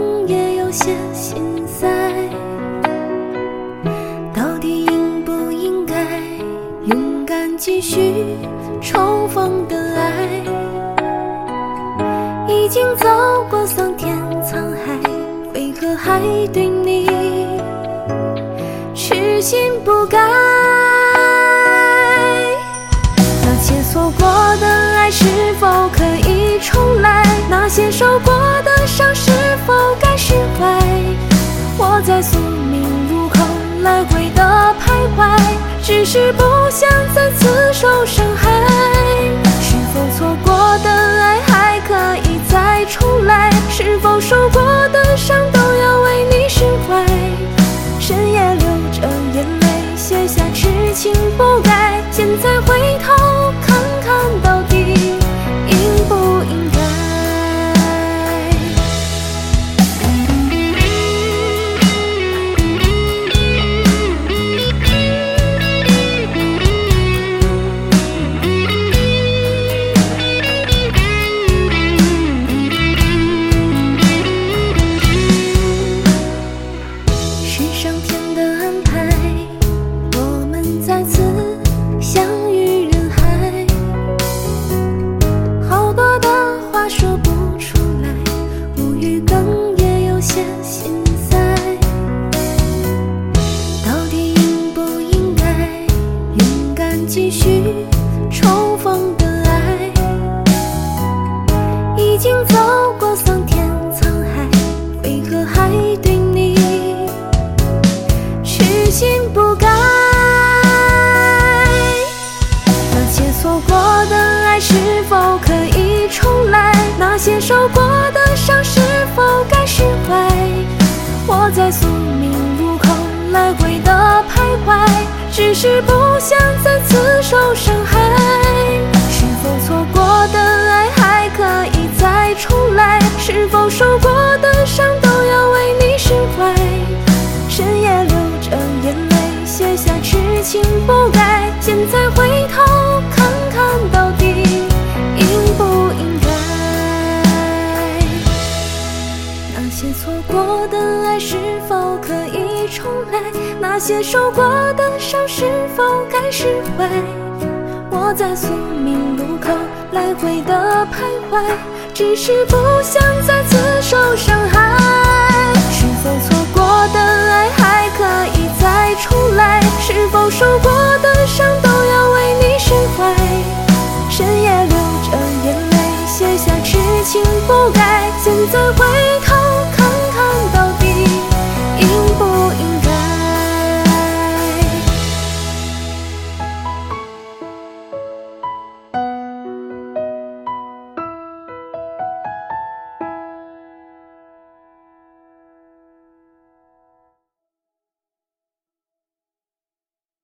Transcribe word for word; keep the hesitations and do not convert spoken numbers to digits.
更也有些心塞，到底应不应该勇敢继续重逢的爱？已经走过桑田沧海，为何还对你痴心不改？那些错过的爱是否可以重来？那些受过的伤是否该释怀？我在宿命路口来回的徘徊，只是不想再次受伤害。是否错过的爱还可以再重来？是否受过的伤都要为你释怀？深夜流着眼泪写下痴情不改，现在回头看看到底应不应该？是上天的安排，我们再次相遇人海，好多的话说不出来，无语更也有些心塞，到底应不应该勇敢继续重逢的爱？已经走过桑田沧海，为何还对你痴心不改？那些错过的爱是否可以重来？那些受过的伤是否该释怀？我在宿命路口来回的徘徊，只是不想再次受伤害。是否错过的爱还可以再重来？是否受过的伤都要为你释怀？深夜流着眼泪写下痴情不改，现在回头看看到底应不应该？那些错过的爱是否可以重来？那些受过的伤是否该释怀？我在宿命路口来回的徘徊，只是不想再次受伤害。是否错过的爱还可以再重来？是否受过的伤都要为你释怀？深夜流着眼泪写下痴情不改，现在回头